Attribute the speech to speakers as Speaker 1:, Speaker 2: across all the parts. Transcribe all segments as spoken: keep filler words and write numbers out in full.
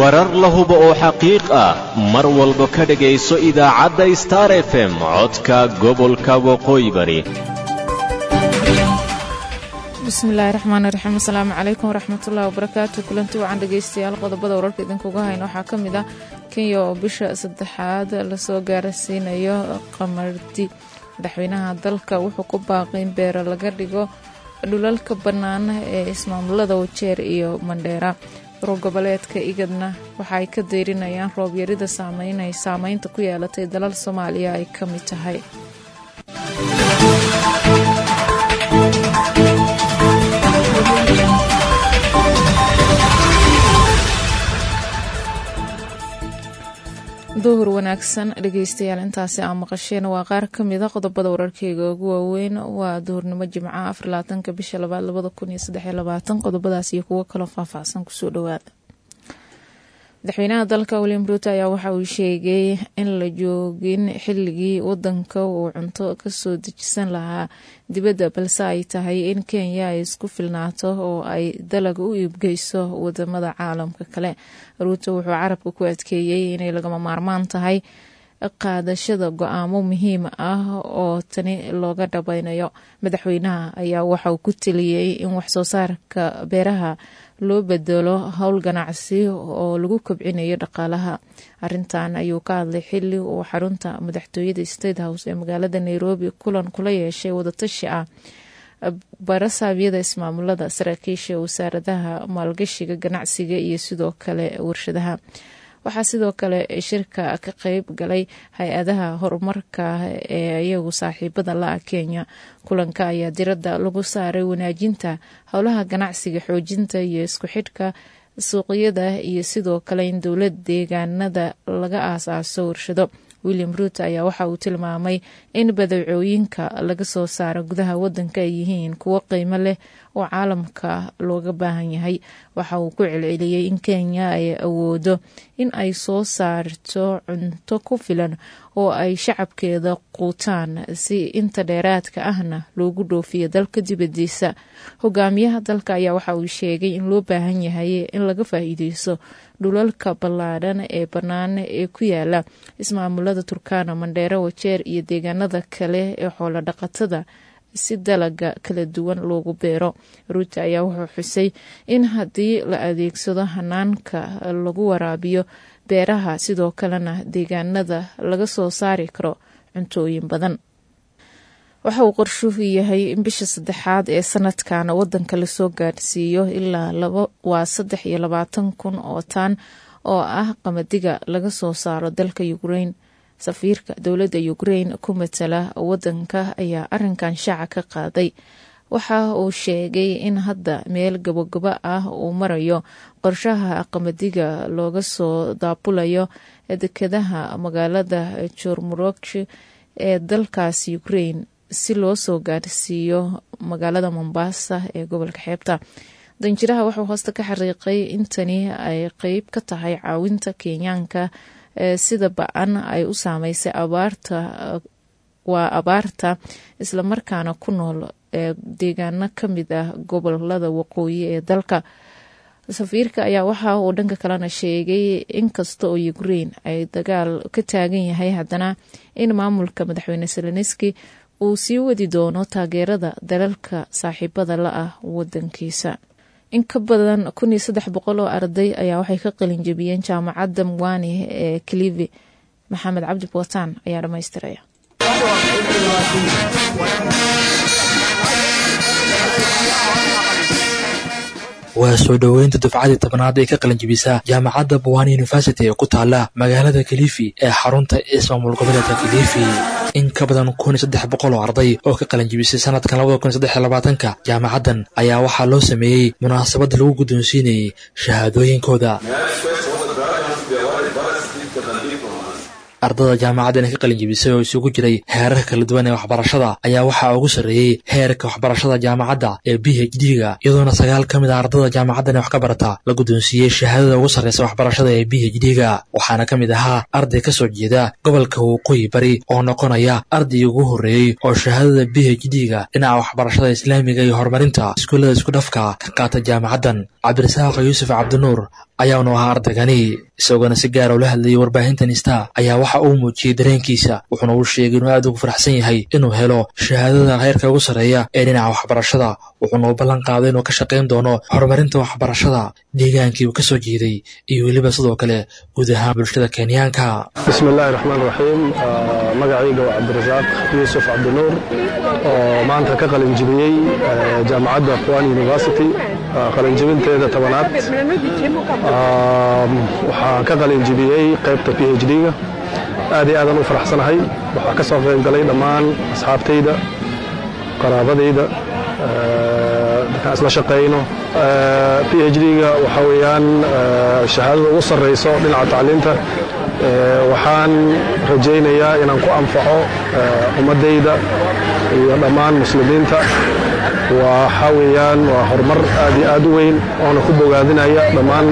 Speaker 1: warar la hubo oo xaqiiq ah mar walba ka dhagayso idaacadda Star F M codka gobolka waqooyi bari.
Speaker 2: bismillaahi raxmaani raxiim. assalaamu calaykum waraxmatullaahi wabarakaatu. kulanti wacan dhageystayaal qodobada wararka idinkuga hayno waxaa ka mid ah Kenya oo bisha saddexaad lasoo gaarsiinayo qamardi. madaxweynaha dalka wuxuu ku baaqay in beero laga dhigo dhulalka bannaan ee ismaamulada Wajeer iyo Mandheera. goboleedka igadna waxa ay ka deyrinayaan roob yarida saameynay saameynta ku yeelatay dalal Soomaaliya ay ka mid tahay. duhur wanaagsan dhageystayaal, intaasi aan maqasheen waa qaar ka mid ah qodobada wararkeyga ugu waaweyn. waa duhurnimo Jimco afar iyo labaatanka bisha labaad labada kun iyo saddex iyo labaatan. qodobadaas iyo kuwo kale faahfaahsan kusoo dhawaada. madaxweynaha dalka William Ruto ayaa waxa uu sheegay in la joogin xilligii wadanka uu cunto ka soo dejisan lahaa dibadda, balse ay tahay in Kenya ay isku filnaato oo ay dalag u iibgeyso wadamada caalamka kale. Ruto wuxuu carabka ku adkeeyay inay lagama maarmaan tahay qaadashada go'aamo muhiim ah oo tani looga dhabaynayo. madaxweynaha ayaa waxa uu ku taliyay in wax soo saarka beeraha loo bedelo hawl ganacsi oo lagu kobcinayo dhaqaalaha. arintan ayuu ka hadlay xilli uu xarunta madaxtooyada State House ee magaalada Nairobi kulan kula yeeshay wadatashi ah barasaabiyada ismaamulada, saraakiisha wasaaradaha maalgashiga, ganacsiga iyo sidoo kale warshadaha. waxaa sidoo kale shirka ka qayb galay hay-adaha horumarka ee iyagu saaxiibada la Kenya. kulanka ayaa diradda lagu saaray wanaajinta howlaha ganacsiga, xoojinta iyo isku xidhka suuqyada iyo sidoo kale in dowlad deegaanada laga aasaaso warshado. William Ruto ayaa waxa uu tilmaamay in badeecooyinka laga soo saaro gudaha wadanka ay yihiin kuwo qiimo leh oo caalamka looga baahan yahay. waxa uu ku celceliyay in Kenya ay awoodo in ay soo saarto cunto ku filan oo ay shacabkeeda quutaan, si inta dheeraadka ahna loogu dhoofiyo dalka dibadiisa. hogaamiyaha dalka ayaa waxa uu sheegay in loo baahan yahay in laga faa'iideysto dhulalka ballaadhan ee bannaan ee ku yaala ismaamulada Turkana, Mandheera, Wajeer iyo deegaanada kale ee xoolo dhaqatada si dalaga kala duwan loogu beero. Ruto ayaa wuxuu xusay in haddii la adeegsado hanaanka lagu waraabiyo beeraha, sidoo kalena deegaanada laga soo saari karo cuntooyin badan. waxa uu qorshuhu yahay in bisha saddexaad ee sanadkan wadanka lasoo gaarsiiyo ilaa laba waa saddex iyo labaatan kun oo taan oo ah qamadiga laga soo saaro dalka Ukraine. safiirka dowladda Ukraine ku matala wadanka ayaa arinkan shaaca ka qaaday. waxa uu sheegay in hadda meel gabagaba ah uu marayo qorshaha qamadiga looga soo daabulayo dekedaha magaalada Chormorokchi ee dalkaasi Ukraine si loo soo gaarsiiyo magaalada Mombasa ee gobolka xeebta. danjiraha wuxuu hoosta ka xariiqay in tani ay qayb ka tahay caawinta Kenyaanka sida ba'an ay u saameysay abaarta waa abaarta isla markaana ku nool deegaano ka mid ah gobolada waqooyi ee dalka. safiirka ayaa waxa uu dhanka kalena sheegay in kasta oo Ukraine ay dagaal ka taagan yahay, haddana in maamulka madaxweyne Zelensky uu sii wadi doono taageerada dalalka saaxiibada la ah wadankiisa. in ka badan kun iyo saddex boqol oo arday ayaa waxay ka qalin jabiyeen jaamacadda Mwani ee Kilifi. Maxamed Cabdi Bootaan ayaa dhamaystiraya.
Speaker 3: waa soo dhaweynta dufcadii tobnaad ee ka qalin jabisa jaamacadda Mwani University ee ku taala magaalada Kilifi ee xarunta ismaamul goboleedka Kilifi. in ka badan kun iyo saddex boqol oo arday oo ka qalin jabisay sanadkan labada kun iyo saddex iyo labaatanka jaamacaddan ayaa waxaa loo sameeyey munaasabad lagu guddoonsiinayay shahaadooyinkooda. ardada jaamacaddan ka qalin jabisay oo isugu jiray heerarka kala duwan ee waxbarashada ayaa waxaa ugu sarreeyey heerka waxbarashada jaamacadda ee B H D-ga, iyadoona sagaal ka mid ah ardada jaamacaddan wax ka barata la guddoonsiiyey shahaadada ugu sarreysa waxbarashada ee B H D-ga. waxaana ka mid ahaa arday ka soo jeeda gobolka waqooyi bari oo noqonaya ardaygii ugu horreeyey oo shahaadada B H D-ga dhinaca waxbarashada islaamiga iyo horumarinta iskuullada isku dhafka ka qaata jaamacaddan. cabdirasaaq yuusuf cabdinuur ayaanu ahaa ardaygani isagoona si gaara ula hadlayay warbaahintan star ayaa waxa uu muujiyey dareenkiisa wuxuuna uu sheegay inuu aad ugu faraxsan yahay inuu helo shahaadada heerka ugu sarreeya ee dhinaca waxbarashada wuxuuna u ballan qaaday inuu ka shaqayn doono horumarinta waxbarashada deegaankii uu ka soo jeeday iyo weliba sidoo kale guud ahaan bulshada kenyaanka.
Speaker 4: bismillahi raxmaan raxiim. magacayga waa cabdirasaaq yuusuf cabdinuur oo maanta ka qalinjibiyey jaamacadda Pwani University qalinjibinteeda tobanaad. waxaan ka qalinjibiyey qaybta P H D-ga aad iyo aadan u faraxsanahay. waxaa ka soo qayb galay dhammaan asxaabtayda qaraabadayda dadka isla shaqeyno. P H D-ga waxa weeyaan shahaadada ugu sarreyso dhinaca tacliinta. waxaan rajaynayaa inaan ku anfaco ummadayda iyo dhammaan muslimiinta. waxa weeyaan waa horumar aad iyo aad u weyn oona ku bogaadinaya dhammaan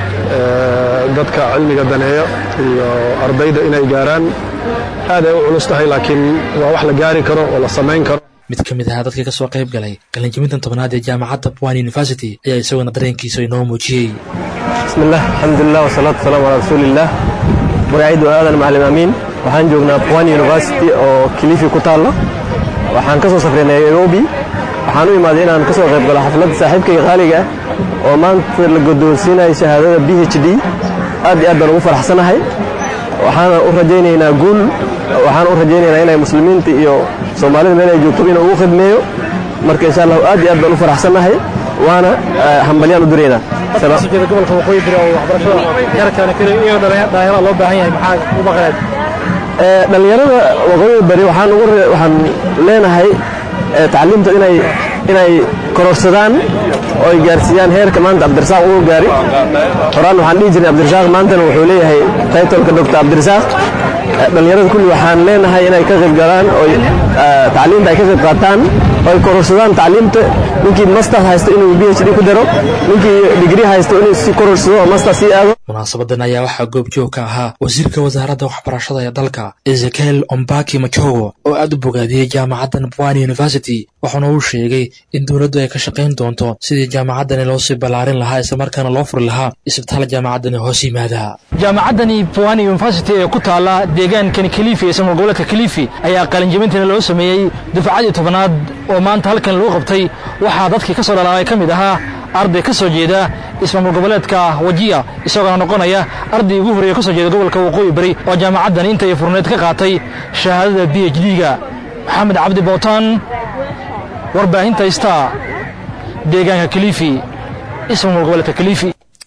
Speaker 4: dadka cilmiga daneeyo iyo ardayda inay gaaraan. aad ay u culus tahay laakiin waa wax la gaari karo oo la samayn karo.
Speaker 3: mid ka mid ahaa dadkii ka soo qayb galay qalinjibintan tobnaad ee jaamacadda Pwani University ayaa isaguna dareenkiisa inoo muujiyey.
Speaker 5: bismillah alxamdulilah wasalaatu wasalaamu calaa rasuulillaah. magacaydu aadan macalin amiin waxaan joognaa Pwani University oo Kilifi ku taalla. waxaan ka soo safray Nairobi waxaan u imaaday inaan ka soo qayb galo xafladda saaxiibkayga qaaliga ah oo maanta la guddoonsiinayo shahaadada P H D. aad iyo aad baan ugu faraxsanahay. waxaan u rajaynaynaa guul. waxaan u rajaynaynaa inay muslimiinta iyo Soomaalida meel ay joogto inuu ugu khidmeeyo. marka insha Allah aad iyo aad baan u faraxsanahay waana hambaliyaan u direynaa.
Speaker 6: salaam jeeda gobolka waqooyi bari oo waxbarashada yarkaan kale iyo dhalinyarada loo baahan yahay maxaa u baqayd
Speaker 5: ee dhalinyarada waqooyi bari waxaan ugu waxaan leenahay tacliinta inay inay kororsadaan oo ay gaarsiiyaan heerka maanta Cabdirasaaq uu gaari. horaan waxaan dhihi jirnay Cabdirasaaq maantana wuxuu leeyahay title-ka Doctor Cabdirasaaq. dhalinyarada kulli waxaan leenahay inay ka qayb galaan oo tacliinta ay ka qayb qaataan oo ay kororsadaan tacliinta. ninkii master haysto inuu P H D ku daro, ninkii degree haysto inuu si kororsado oo master si aado.
Speaker 3: munaasabadan ayaa waxaa goobjoog ka ahaa wasiirka wasaaradda waxbarashada ee dalka Ezekiel Ombaki Machogo oo aad u bogaadiyey jaamacaddan Pwani University waxaana uu sheegay in dowladdu ay ka shaqayn doonto sidii jaamacaddani loo sii ballaarin lahaa isla markaana loo furi lahaa isbitaal jaamacaddani hoos yimaada.
Speaker 6: jaamacaddani Pwani University ee ku taala deegaankan Kilifi ee Soomaal gobolka Kilifi ayaa qalinjibintan loo sameeyay dufcadii tobnaad oo maanta halkan lagu qabtay. waxaa dadkii ka soo dhalaalay ka mid ahaa arday ka soo jeeda ismaamul goboleedka Wajir isagoo noqonaya arday ugu horeeyay ka soo jeeda gobolka waqooyi bari oo jaamacaddan intay furneed ka qaatay shahaadada P H D-ga. maxamed cabdi bootaan warbaahinta Star deegaanka Kilifi ismaamul goboleedka Kilifi.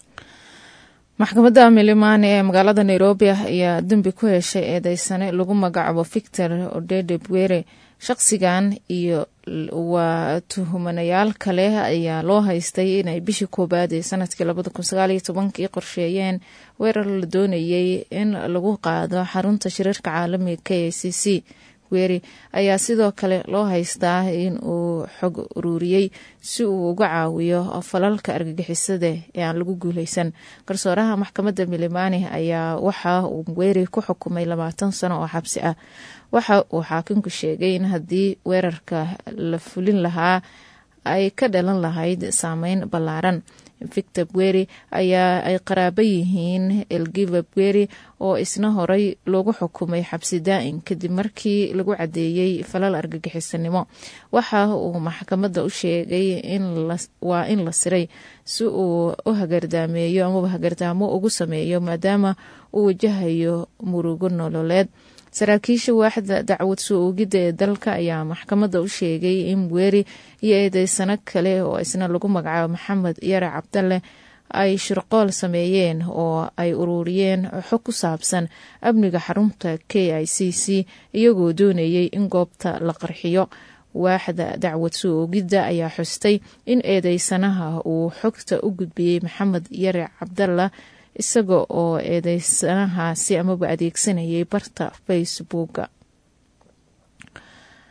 Speaker 2: maxkamadda Milimani ee magaalada Nairobi ayaa dambi ku heshay eedeysane lagu magacaabo Victor Odede Bwere. shaqsigan iyo waa tuhumanayaal kale ayaa loo haystay inay bishii koobaad ee sanadkii labada kun sagaal iyo tobankii qorsheeyeen weerar la doonayay in lagu qaado xarunta shirarka caalamiga K I C C. Bwere ayaa sidoo kale loo haystaa in uu xog ururiyey si uu uga caawiyo falalka argagixisada ee aan lagu guuleysan. garsooraha maxkamadda Milimani ayaa waxa uu Bwere ku xukumay labaatan sano oo xabsi ah. waxa uu xaakimku sheegay in haddii weerarka la fulin lahaa ay ka dhalan lahayd saameyn ballaaran. Victor Bwere ayaa ay qaraabo yihiin Elgiva Bwere oo isna horay loogu xukumay xabsi daa'im kadib markii lagu cadeeyey falal argagixisanimo. waxa uu maxkamadda u sheegay in waa in la siray si uu u hagardaameeyo ama hagardaamo ugu sameeyo maadaama uu wajahayo murugo nololeed. saraakiisha waaxda dacwad soo oogidda ee dalka ayaa maxkamadda u sheegay in Bwere iyo eedeysano kale oo isna lagu magacaabo Maxamed Yare Cabdalle ay shirqool sameeyeen oo ay ururiyeen xog ku saabsan amniga xarunta K I C C iyagoo doonayay in goobta la qarxiyo. waaxda dacwad soo oogidda ayaa xustay in eedeysanaha uu xogta u gudbiyey Maxamed Yare Cabdalle isaga oo eedeysanahaasi amaba adeegsanayay barta Facebooka.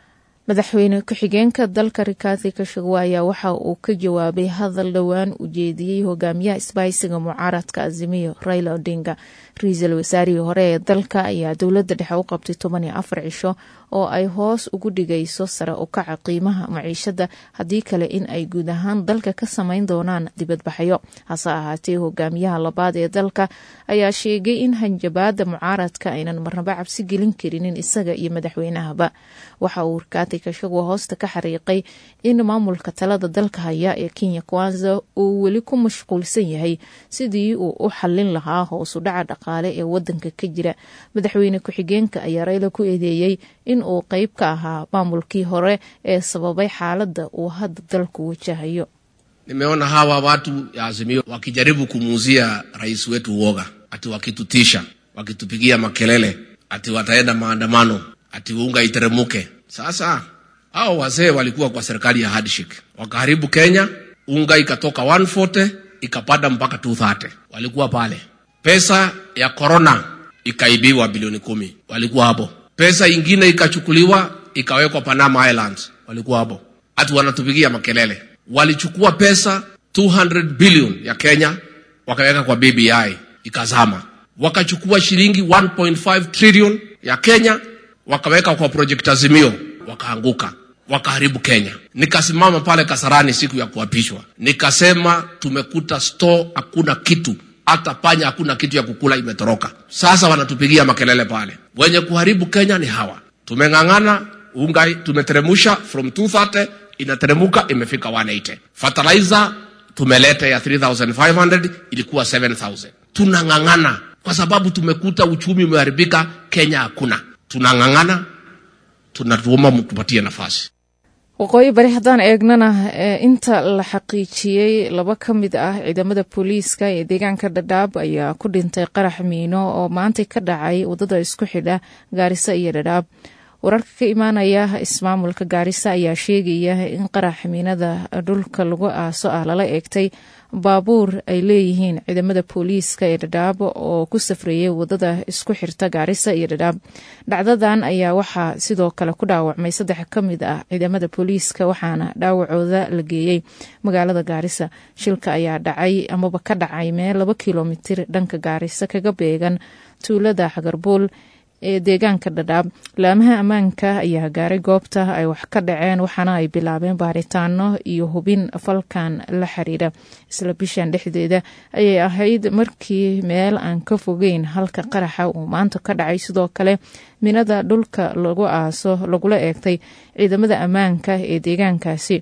Speaker 2: madaxweyne ku-xigeenka dalka Rigathi Gachagua ayaa waxa uu ka jawaabay hadal dhowaan u jeediyey hogaamiyaha isbahaysiga mucaaradka Azimio Raila Odinga. Ra'iisul wasaarihii hore ee dalka ayaa dowladda dhexe u qabtay toban iyo afar cisho oo ay hoos ugu dhigayso sare u kaca qiimaha maciishada haddii kale in ay guud ahaan dalka ka samayn doonaan dibadbaxyo. Hase ahaatee hogaamiyaha labaad ee dalka ayaa sheegay in hanjabaada mucaaradka aynan marnaba cabsi gelin karinin isaga iyo madaxweynahaba. Waxa uu Rigathi Gachagua hoosta ka xariiqay in maamulka talada dalka haya ee Kenya Kwanza uu weli ku mashquulsan yahay sidii uu u xallin lahaa hoos u dhaca dhaqaale ee wadanka ka jira. Madaxweyne ku-xigeenka ayaa Raila ku eedeeyay in uu qayb ka ahaa maamulkii hore ee sababay xaaladda uu hadda dalku wajahayo.
Speaker 7: Nimeona hawa watu ya Azimio wakijaribu kumuuzia rais wetu uoga, ati wakitutisha, wakitupigia makelele, ati wataenda maandamano, ati unga iteremuke. Sasa hao wazee walikuwa kwa serikali ya handshake, wakaharibu Kenya, unga ikatoka one hundred forty ikapanda mpaka two hundred thirty. Walikuwa pale. Pesa ya corona ikaibiwa bilioni kumi, walikuwa hapo. Pesa ingine ikachukuliwa ikawekwa Panama Islands, walikuwa hapo. Ati wanatupigia makelele. Walichukua pesa two hundred billion ya Kenya wakaweka kwa B B I ikazama. Wakachukua shilingi one point five trillion ya Kenya wakaweka kwa project Azimio wakaanguka, wakaharibu Kenya. Nikasimama pale Kasarani siku ya kuapishwa, nikasema tumekuta store hakuna kitu, hata panya hakuna kitu ya kukula, imetoroka. Sasa wanatupigia makelele pale. Wenye kuharibu Kenya ni hawa. Tumengangana, unga tumeteremusha from two hundred thirty inateremuka imefika one hundred eighty. Fertilizer tumeleta ya three thousand five hundred ilikuwa seven thousand. Tunangangana kwa sababu tumekuta uchumi umeharibika, Kenya hakuna. Tunangangana, tunatuomba mtupatie nafasi.
Speaker 2: waqooyi bari haddaan eegnana inta la xaqiijiyey laba ka mid ah ciidamada booliiska ee deegaanka Dadaab ayaa ku dhintay qarax miino oo maanta ka dhacay wadada isku xidha Gaarisa iyo Dadaab. wararka ka imaanaya ismaamulka Gaarisa ayaa sheegaya in qarax miinada dhulka lagu aaso ah lala eegtay baabuur ay leeyihiin ciidamada booliiska ee Dadaab oo ku safrayay wadada isku xirta Gaarisa iyo Dadaab. dhacdadan ayaa waxaa sidoo kale ku dhaawacmay saddex ka mid ah ciidamada booliiska waxaana dhaawacooda la geeyay magaalada Gaarisa. shilka ayaa dhacay amaba ka dhacay meel laba kiiloomitir dhanka Gaarisa kaga beegan tuulada Xagarbuul ee deegaanka Dadaab. laamaha ammaanka ayaa gaaray goobta ay wax ka dhaceen waxaana ay bilaabeen baaritaano iyo hubin falkan la xiriira. isla bishan dhexdeeda ayay ahayd markii meel aan ka fogeyn halka qaraxa uu maanta ka dhacay sidoo kale minada dhulka lagu aaso lagula eegtay ciidamada ammaanka ee deegaankaasi,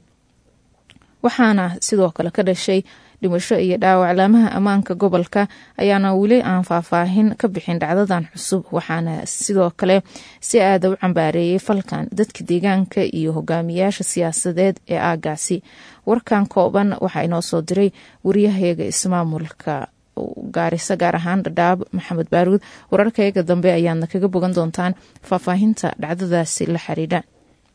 Speaker 2: waxaana sidoo kale ka dhashay dhimasho iyo dhaawac. laamaha ammaanka gobolka ayaana weli aan faahfaahin ka bixin dhacdadan cusub, waxaana sidoo kale si aad u cambaareeyay falkan dadka deegaanka iyo hogaamiyaasha siyaasadeed ee aagaasi. warkan kooban waxaa inoo soo diray wariyahayaga ismaamulka Gaarisa gaar ahaan Dadaab Maxamed Baaruud. wararkayaga dambe ayaadna kaga bogan doontaan faahfaahinta dhacdadaasi la xiriira.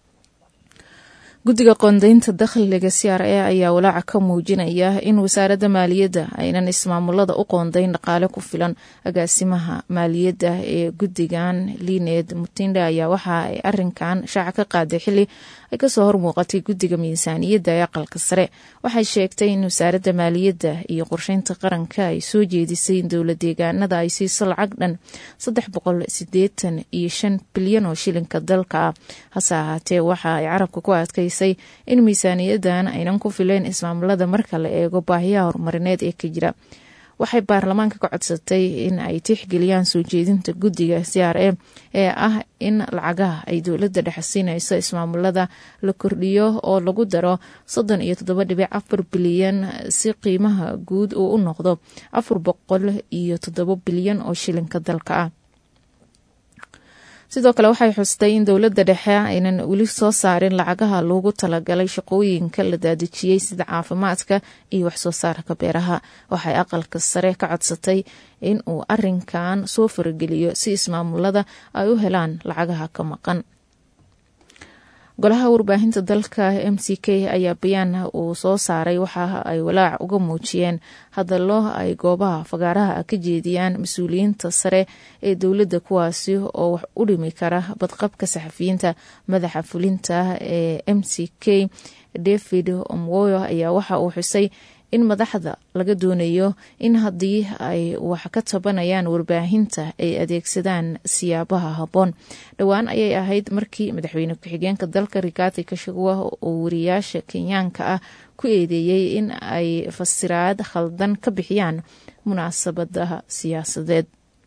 Speaker 2: guddiga qoondaynta dakhliga C R A ayaa walaaca ka muujinaya in wasaaradda maaliyadda aynan ismaamulada u qoondayn dhaqaale ku filan. agaasimaha maaliyadda ee guddigan Linet Mutinda ayaa waxa ay arrinkan shaaca ka qaaday xilli ay kasoo hormuuqatay guddiga miisaaniyadda ee aqalka sare. waxay sheegtay in wasaaradda maaliyadda iyo qorsheynta qaranka ay soo jeedisay in dowlad deegaanada ay siiso lacag dhan saddex boqol sideetan iyo shan bilyan oo shilinka dalka ah. hase ahaatee waxa ay carabka ku adkaysay in miisaaniyadan aynan ku fileen ismaamulada marka la eego baahiyaha horumarineed ee ka jira. waxay baarlamaanka ka codsatay in ay tixgeliyaan soo jeedinta guddiga C R A ee ah in lacagaha ay dowladda dhexe siinayso ismaamulada la kordhiyo oo lagu daro soddon iyo toddoba dhibic afar bilyan si qiimaha guud uu u noqdo afar boqol iyo toddoba bilyan oo shilinka dalka ah. sidoo kale waxay xustay in dowladda dhexe aynan weli soo saarin lacagaha loogu talagalay shaqooyinka la daadejiyey sida caafimaadka iyo wax soo saarka beeraha. waxay aqalka sare ka codsatay in uu arrinkan soo farageliyo si ismaamulada ay u helaan lacagaha ka maqan. golaha warbaahinta dalka m c k ayaa bayaan uu soo saaray waxa ay walaac uga muujiyeen hadallo ay goobaha fagaaraha ka jeediyaan mas-uuliyiinta sare ee dowladda kuwaasi oo wax u dhimi kara badqabka saxafiyiinta. madaxa fulinta ee m c k David Omwoyo ayaa waxa uu xusay in madaxda laga doonayo in haddii ay wax ka tabanayaan warbaahinta ay adeegsadaan siyaabaha habboon. dhowaan ayay ahayd markii madaxweyne ku-xigeenka dalka Rigathi Gachagua oo wariyaasha Kenyaanka ah ku eedeeyey in ay fasiraad khaldan ka bixiyaan munaasabadaha siyaasadeed.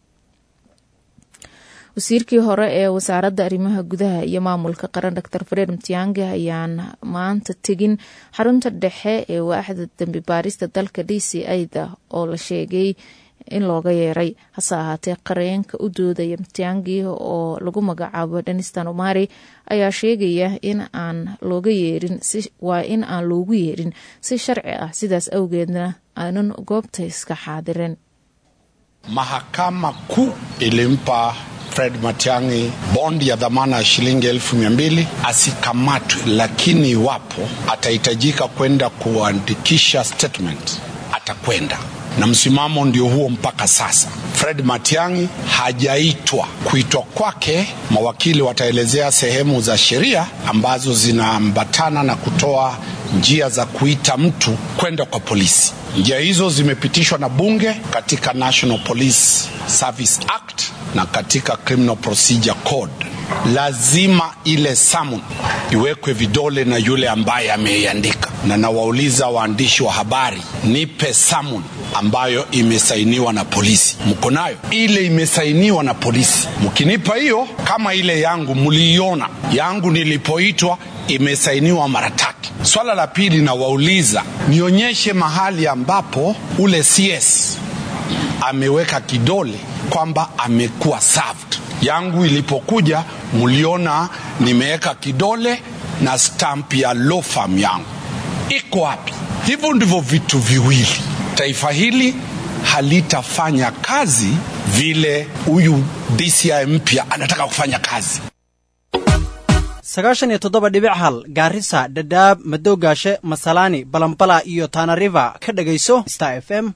Speaker 2: wasiirkii hore ee wasaaradda arrimaha gudaha iyo maamulka qaran Dr Fred Matiang'i ayaan maanta tegin xarunta dhexe ee waaxda dambi baarista dalka D C I-da oo la sheegay in looga yeeray. hase ahaatee qareenka u doodaya Matiang'i oo lagu magacaabo Danistan Omari ayaa sheegaya in aan looga yeerin si waa in aan loogu yeerin si sharci ah, sidaas awgeedna aanan goobta iska xaadirin.
Speaker 8: Mahakama Kuu ilimpa Fred Matiang'i bond ya dhamana ya shilingi elfu mia mbili asikamatwe, lakini iwapo atahitajika kwenda kuandikisha statement atakwenda, na msimamo ndio huo mpaka sasa. Fred Matiang'i hajaitwa. Kuitwa kwake, mawakili wataelezea sehemu za sheria ambazo zinaambatana na kutoa njia za kuita mtu kwenda kwa polisi. Njia hizo zimepitishwa na bunge katika National Police Service Act na katika Criminal Procedure Code. Lazima ile summon iwekwe vidole na yule ambaye ameiandika, na nawauliza waandishi wa habari, nipe summon ambayo imesainiwa na polisi. Mko nayo? Ile imesainiwa na polisi, mkinipa hiyo, kama ile yangu muliiona, yangu nilipoitwa imesainiwa mara tatu. Swala la pili, na wauliza nionyeshe mahali ambapo ule C S ameweka kidole kwamba amekuwa served. Yangu ilipokuja muliona nimeweka kidole na stamp ya law firm yangu. Iko wapi? Hivyo ndivyo vitu viwili. Taifa hili halitafanya kazi vile huyu D C I mpya anataka kufanya kazi.
Speaker 9: sagaashan iyo toddoba dhibic hal Gaarisa, Dadaab, Madoogaashe, Masalani, Balambala iyo Tana River ka dhageyso Star F M.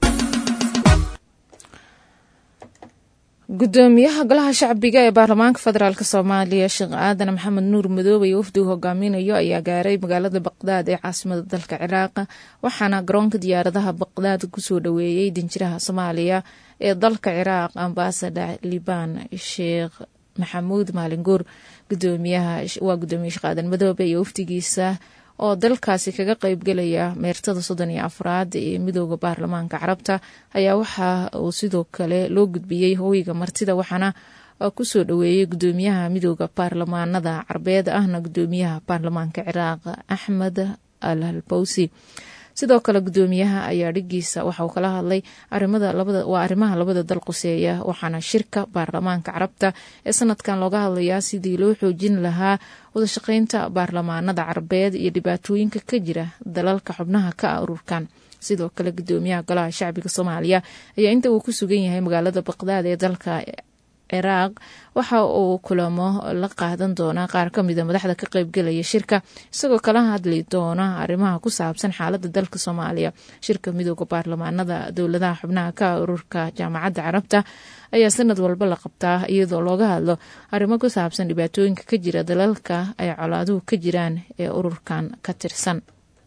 Speaker 2: gudoomiyaha golaha shacbiga ee baarlamaanka federaalk Soomaaliya Sheekh Aadan Maxamed Nuur Madoobe iyo wafdigu hogaaminayo ayaa gaaray magaalada Baqdaad ee caasimadda dalka Ciraaq, waxaana garoonka diyaaradaha Baqdaad ku soo dhaweeyay danjiraha Soomaaliya ee dalka Ciraaq Ambassador Liban Sheekh Maxamuud Maalinguur. gudoomiyaha waa gudoomiye Sheekh Aadan Madoobe iyo wafdigiisa oo dalkaasi kaga qayb galaya meertada soddon iyo afraad ee midowga baarlamaanka Carabta ayaa waxa uu sidoo kale loo gudbiyay hooyiga martida, waxaana ku soo dhaweeyay gudoomiyaha midowga baarlamaanada Carbeed ahna gudoomiyaha baarlamaanka Ciraaq Axmed Al-Halbawsi. sidoo kale gudoomiyaha ayaa dhigiisa waxa uu kala hadlay arimada labada waa arimaha labada dal quseeya, waxaana shirka baarlamaanka Carabta ee sanadkan looga hadlayaa sidii loo xoojin lahaa wada shaqeynta baarlamaanada Carbeed iyo dhibaatooyinka ka jira dalalka xubnaha ka ururkan. sidoo kale gudoomiyaha golaha shacbiga Soomaaliya ayaa inta uu ku sugan yahay magaalada Baqdaad ee dalka Ciraaq waxa uu kulamo la qaadan doona qaar ka mid ah madaxda ka qayb galaya shirka, isagoo kala hadli doona arrimaha ku saabsan xaaladda dalka Soomaaliya. shirka midowga baarlamaanada dowladaha xubnaha ka ururka Jaamacadda Carabta ayaa sanad walba la qabtaa iyadoo looga hadlo arrimo ku saabsan dhibaatooyinka ka jira dalalka ay colaaduhu ka jiraan ee ururkan ka tirsan.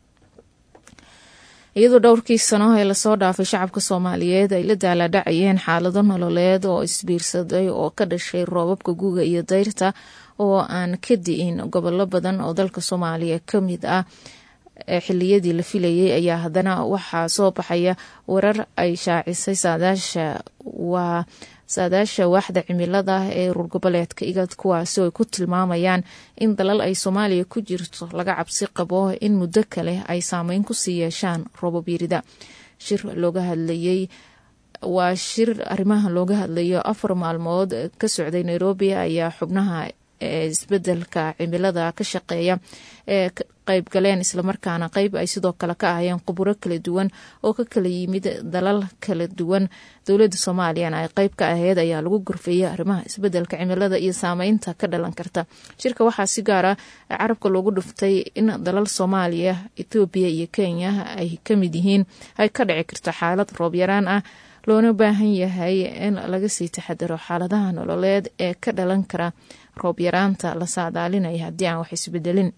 Speaker 2: iyadoo dhowrkii sano ee lasoo dhaafay shacabka Soomaaliyeed ay la daaladhacayeen xaalado nololeed oo isbiirsaday oo ka dhashay roobabka guga iyo dayrta oo aan ka di'in gobollo badan oo dalka Soomaaliya ka mid ah xilliyadii la filayay, ayaa haddana waxaa soo baxaya warar ay shaacisay saadaasha waa saadaasha waaxda cimilada ee urur goboleedka igad, kuwaasi ay ku tilmaamayaan in dalal ay Soomaaliya ku jirto laga cabsi qabo in muddo kale ay saameyn ku sii yeeshaan roobab yarida. shir looga hadlayay waa shir arrimaha looga hadlayo afar maalmood ka socday Nairobi ayaa xubnaha ee isbedelka cimilada ka shaqeeya ee qayb galeen islamarkaana qayb ay sidoo kale ka ahayeen khuburo kala duwan oo ka kala yimid dalal kala duwan. dowladda soomaaliyana ay qayb ka ahayd ayaa lagu gorfeeyey arrimaha isbedelka cimilada iyo saameynta ka dhalan karta. shirka waxaa si gaara carabka loogu dhuftay in dalal Soomaaliya, Ethiopia iyo Kenya ay ka mid yihiin ay ka dhici karto xaalad roob yaraan ah, loona baahan yahay in laga sii taxadaro xaaladaha nololeed ee ka dhalan kara roob yaraanta la saadaalinaya haddii aan wax isbedelin.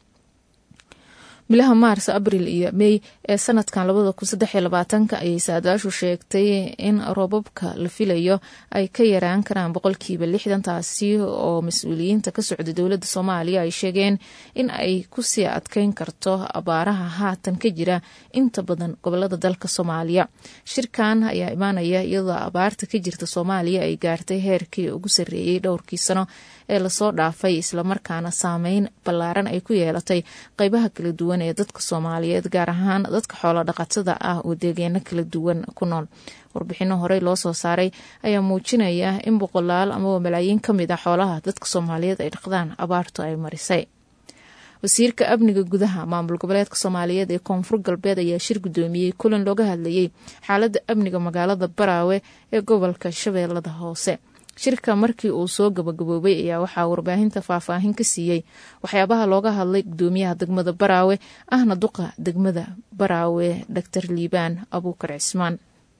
Speaker 2: bilaha Maars, Abriil iyo May ee sanadkan labada kun saddex iyo labaatanka ayay saadaashu sheegtay in roobabka la filayo ay ka yaraan karaan boqolkiiba lixdan, taasi oo mas-uuliyiinta ka socda dowladda Soomaaliya ay sheegeen in ay ku sii adkeyn karto abaaraha haatan ka jira inta badan gobolada dalka Soomaaliya. shirkan ayaa imaanaya iyadoo abaarta ka jirta Soomaaliya ay gaartay heerkii ugu sarreeyay dhowrkii sano ee lasoo dhaafay, islamarkaana saameyn ballaaran ay ku yeelatay qaybaha kala duwan ee dadka Soomaaliyeed, gaar ahaan dadka xoolo dhaqatada ah oo deegaano kala duwan ku nool. warbixino horey loo soo saaray ayaa muujinaya in boqolaal ama malaayiin ka mid ah xoolaha dadka Soomaaliyeed ay dhaqdaan abaartu ay marisay. wasiirka amniga gudaha maamul goboleedka Soomaaliyeed ee Koonfur Galbeed ayaa shir gudoomiyey kulan looga hadlayay xaaladda amniga magaalada Baraawe ee gobolka Shabeellada Hoose. shirka markii uu soo gabagaboobay ayaa waxaa warbaahinta faahfaahin ka siiyey waxyaabaha looga hadlay gudoomiyaha degmada Baraawe ahna duqa degmada Baraawe Dr Liibaan Abuukar Cismaan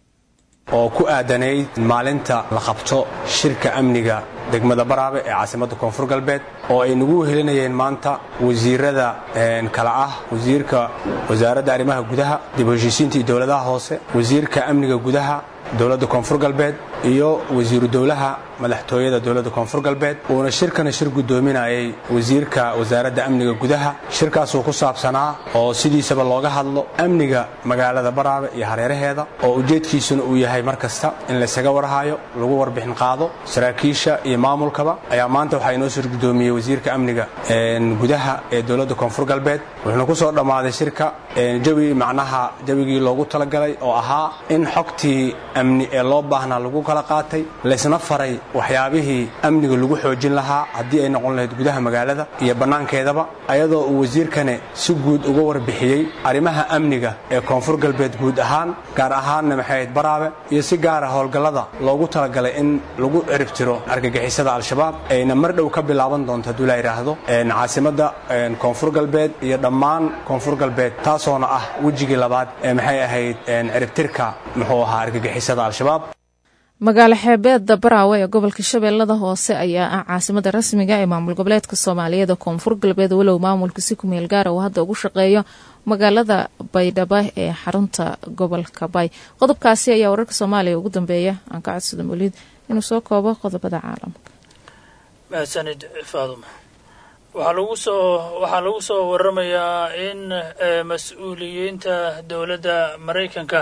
Speaker 10: oo ku aadanayd maalinta la qabto shirka amniga degmada Baraawe ee caasimadda Koonfur Galbeed oo ay nagu helinayeen maanta wasiirada kala ah wasiirka wasaaradda arrimaha gudaha, dib u heshiisiinta iyo dowladaha hoose, wasiirka amniga gudaha dowladda Koonfur Galbeed iyo wasiiru dowlaha madaxtooyada dowladda Koonfur Galbeed. uuna shirkana shir gudoominayay wasiirka wasaaradda amniga gudaha. shirkaas oo ku saabsanaa oo sidiisaba looga hadlo amniga magaalada Baraawe iyo hareeraheeda, oo ujeedkiisuna uu yahay markasta in la isaga warhayo, lagu warbixin qaado saraakiisha iyo maamulkaba. ayaa maanta waxaa inoo shir gudoomiyey wasiirka amniga gudaha ee dowladda Koonfur Galbeed. wuxuuna ku soo dhammaaday shirka jawi macnaha jawigii loogu talagalay oo ahaa in xogtii amni ee loo baahnaa lagu kala qaatay, laysna faray waxyaabihii amniga lagu xoojin lahaa haddii ay noqon lahayd gudaha magaalada iyo bannaankeedaba, ayadoo uu wasiirkani si guud uga warbixiyey arrimaha amniga ee Koonfur Galbeed guud ahaan, gaar ahaanna maxayd Baraawe, iyo si gaara howlgallada loogu talagalay in lagu ciribtiro argagixisada al-shabaab ayna mar dhow ka bilaaban doonto hadduu la yidhaahdo caasimadda Koonfur Galbeed iyo dhammaan Koonfur Galbeed, taasoona ah wejigii labaad ee maxay ahayd ciribtirka muxuu ahaa argagixisada al-shabaab.
Speaker 2: magaalo xeebeedda Baraawe ee gobolka Shabeellada Hoose ayaa ah caasimada rasmiga ee maamul goboleedka Soomaaliyeed ee Koonfur Galbeed, walow maamulka si ku meel gaar ah uu hadda ugu shaqeeyo magaalada Baydhabo ee xarunta gobolka Bay. qodobkaasi ayaa wararka Soomaaliya ugu dambeeya. aan ka codsado Mawlid inuu soo koobo qodobada caalamka.
Speaker 11: mahadsanid Faaduma. waxaa lagu soo waxaa lagu soo waramayaa in mas-uuliyiinta dowladda Mareykanka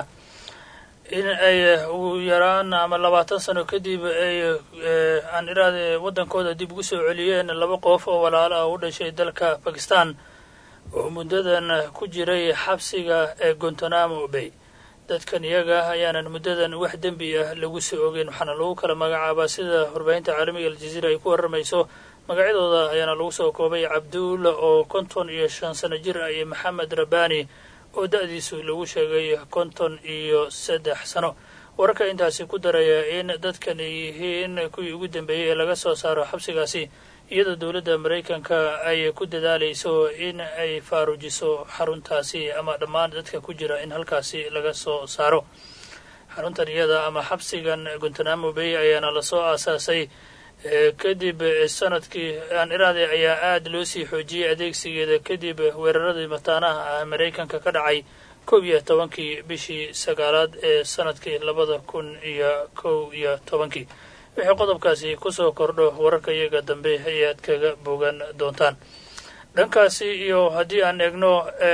Speaker 11: in ay ugu yaraan ama labaatan sano kadib ay aan iraade waddankooda dib ugu soo celiyeen laba qof oo walaalo ah u dhashay dalka Pakistan oo muddadan ku jiray xabsiga ee Guantanamo Bay. dadkan iyaga ayaanan muddadan wax dembi ah lagu soo ogeyn, waxaana lagu kala magacaabaa sida warbaahinta caalamiga Al Jazeera ay ku warramayso. magacyadooda ayaana lagu soo koobay Cabdulla oo konton iyo shan sano jir ah iyo Maxamed Rabani oo da'diisu lagu sheegay konton iyo saddex sano. wararka intaasi ku daraya in dadkan ay yihiin kuwii ugu dambeeyey ee laga soo saaro xabsigaasi, iyadoo dowladda Mareykanka ay ku dadaalayso in ay faarujiso xaruntaasi ama dhammaan dadka ku jira in halkaasi laga soo saaro. xaruntan iyada ama xabsigan Guantanamo Bay ayaana lasoo aasaasay kadib sanadkii aan iraade ayaa aad loo sii xoojiyey adeegsigeeda kadib weeraradii mataanaha ah Mareykanka ka dhacay kow iyo tobankii bishii sagaalaad ee sanadkii labada kun iyo kow iyo tobankii. wixii qodobkaasi kusoo kordho wararka iyaga dambe ayaad kaga bogan doontaan. dhankaasi iyo haddii aan eegno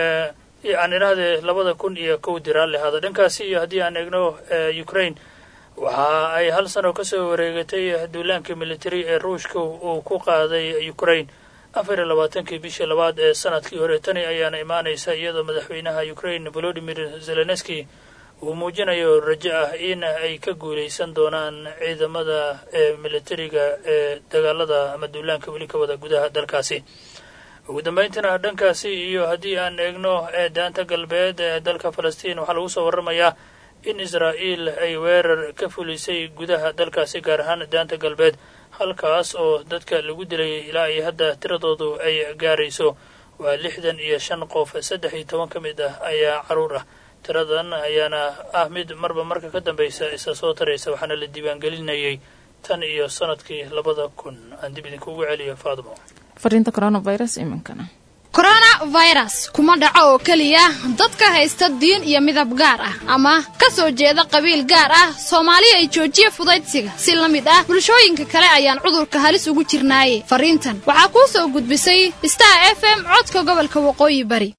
Speaker 11: aan iraade labada kun iyo kow diraal lehada dhankaasi iyo haddii aan eegno Ukraine, waxa ay hal sano ka soo wareegatay duulaankii military ee Ruushka uu ku qaaday Ukraine afar iyo labaatankii bishii labaad ee sanadkii hore. tani ayaana imaanaysa iyadoo madaxweynaha Ukraine Volodymyr Zelensky uu muujinayo rajo ah in ay ka guulaysan doonaan ciidamada ee militariga ee dagaalada ama duulaanka weli ka wada gudaha dalkaasi. ugu dambayntiina dhankaasi iyo haddii aan eegno ee daanta galbeed ee dalka falastiin waxaa lagu soo warramayaa in israa'iil ay weerar ka fulisay gudaha dalkaasi gaar ahaan daanta galbeed halkaas oo dadka lagu dilay ilaa ay hadda tiradoodu ay gaarayso waa lixdan iyo shan qof saddex iyo toban ka mid ah ayaa caruur ah. tiradan ayaana ah mid marba marka ka dambaysa isa soo taraysa waxaana la diiwaangelinayay tan iyo sanadkii labada kun aan dib idinkugu celiyo Faadimo.
Speaker 2: fariinta coronavirus iminkana
Speaker 12: coronavirus kuma dhaco oo kaliya dadka haysta diin iyo midab gaar ah ama ka soo jeeda qabiil gaar ah. Soomaaliya ay joojiye fudaydsiga si la mid ah bulshooyinka kale ayaan cudurka halis ugu jirnaaye. fariintan waxaa ku soo gudbisay Star F M codka gobolka Waqooyi Bari.